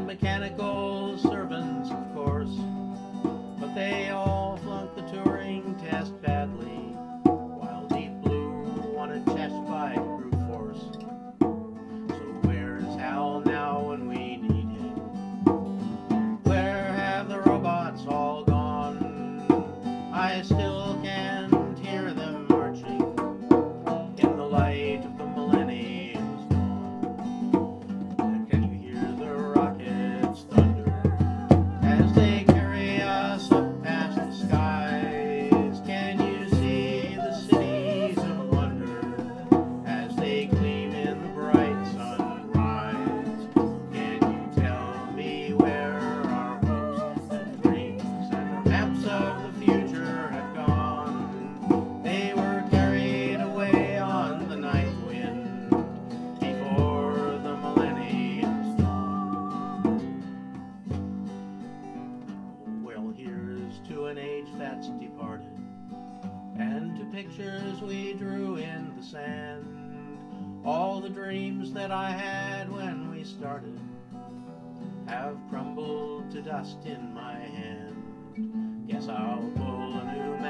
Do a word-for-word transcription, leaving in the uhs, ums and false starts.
mechanical servants, of course, but they all flunked the Turing test badly, while Deep Blue wanted chest by brute force. So where's Hal now when we need him? Where have the robots all gone? I still can't hear them marching in the light of the millennium's dawn. Can you hear the rockets thunder as they carry us up past the skies? Can you see the cities of wonder as they gleam in the bright sunrise? Can you tell me where our hopes and dreams and our maps of the future have gone? They were carried away on the night wind before the millennium's dawn. Well, here's to an age that's departed, and to pictures we drew in the sand. All the dreams that I had when we started have crumbled to dust in my hand. Guess I'll pull a new